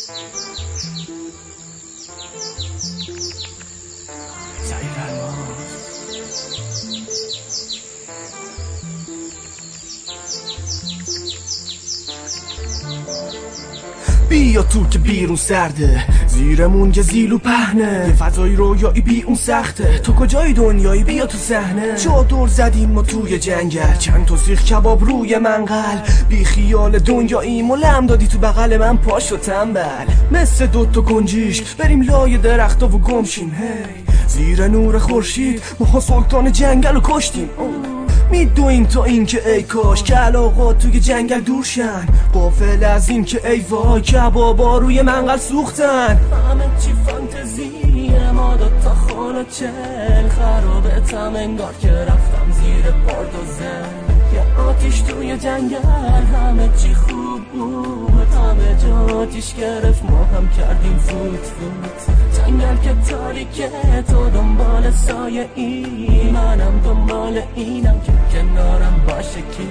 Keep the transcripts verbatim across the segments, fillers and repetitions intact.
بیا تو که بیرون سرده، زیرمون یه زیل و پهنه، یه فضای رویایی بی اون سخته. تو کجای دنیایی بیا تو صحنه. چادر زدیم ما توی جنگل، چند تا سیخ کباب روی منقل، بی خیال دنیاییم و لم دادی تو بغل من پاش و تنبل. مثل دوتا گنجیش بریم لای درختا و گمشیم، هی زیر نور خورشید ما سلطان جنگل رو کشتیم. میدویم تا این که ای کاش که علاقات توی جنگل دور شن، غافل از این که ای وای کبابا روی منقل سوختن. همه چی فانتزیه، ما دوتا خالا چل خرابتم انگار که رفتم زیر بارد و زن. یه آتیش توی جنگل، همه چی خوب بود، همه جا آتیش گرفت، ما هم کردیم فوت فوت. جنگل که تاریکه، تو دنبال سایه ای، منم دنبال اینم که کنارم باشه کی.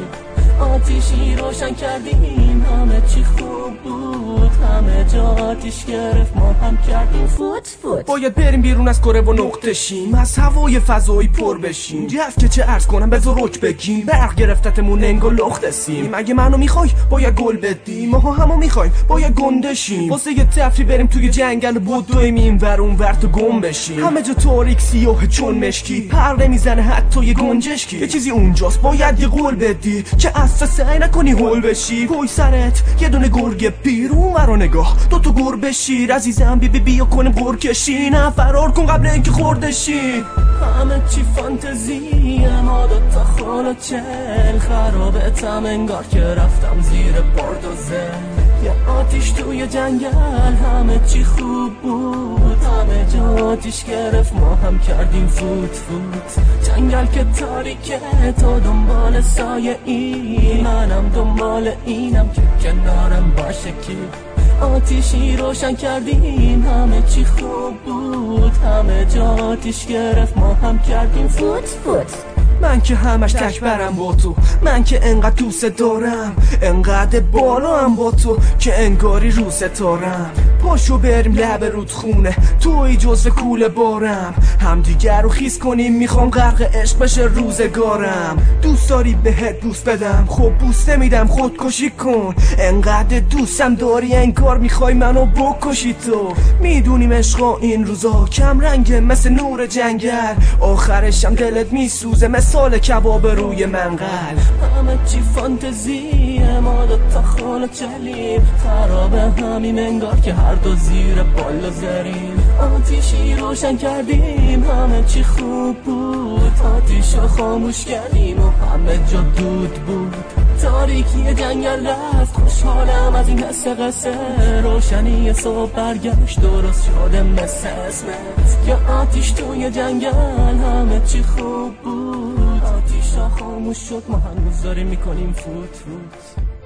آتیشی روشن کردیم، همه چی خوب بود، همه جا آتیش گرفت، ما هم کردیم فوت فوت. باید بریم بیرون از کره و نقطه شیم، از هوای فضایی پر بشیم. رفت که چه عرض کنم بذار رک بگیم، برق گرفتتمون انگار لخت سیم. اگه منو میخوای باید گل بدی، ماها همو میخوایم باید گنده شیم. واسه یه تفری بریم توی جنگل و بدویم این ور اون ور تو گم بشیم. همه جا تاریک سیاه چون مشکی، پر نمیزنه حتی یه گنجشکی. یه چیزی اونجاست باید یه قول بدی که اصلا سعی نکنی هول بشی. پای سرت یه دونه گرگ پیر، اون ورا نگاه دو تا گربه شیر. عزیزم بی بی بیا کنیم قرکشی، نه فرار کن قبل اینکه خورده شی. همه چی فانتزیه، ما دوتا خالا چل خرابتم انگار که رفتم زیر بارد و زن. یه آتیش توی جنگل، همه چی خوب بود، همه جا آتیش گرفت، ما هم کردیم فوت فوت. جنگل که تاریکه، تو دنبال سایه ای، منم دنبال اینم که کنارم باشه کی. آتیشی روشن کردیم، همه چی خوب بود، همه جا آتیش گرفت، ما هم کردیم فوت فوت. من که همش تک برم با تو، من که انقدر دوست دارم، انقدر بالا هم با تو که انگاری رو ستارم. پاشو بریم لب رودخونه، توی جزو کوله بارم، هم دیگر رو خیس کنیم، میخوام غرق عشق بشه روزگارم. دوست داری بهت بوس بدم، خب بوس نمیدم خودکشی کن. انقدر دوستم داری انگار میخوای منو بکشی. تو میدونیم عشقا این روزا کم رنگه مثل نور جنگل، آخرشم دلت میسوزه مثال کباب روی منقل. همه چی فانتزیه، ما دوتا خالا چلیم خرابه همیم انگار که هر دو زیر بالا زریم. آتیشی روشن کردیم، همه چی خوب بود، آتیشو خاموش کردیم و همه جا دود بود. تاریکی جنگل رفت، خوشحالم از این قصه قصه، روشنی صبح برگشت درست شده مثل اسمت. که آتیش توی جنگل، همه چی خوب بود، آتیشا خاموش شد، ما هنوز داریم میکنیم فوت فوت.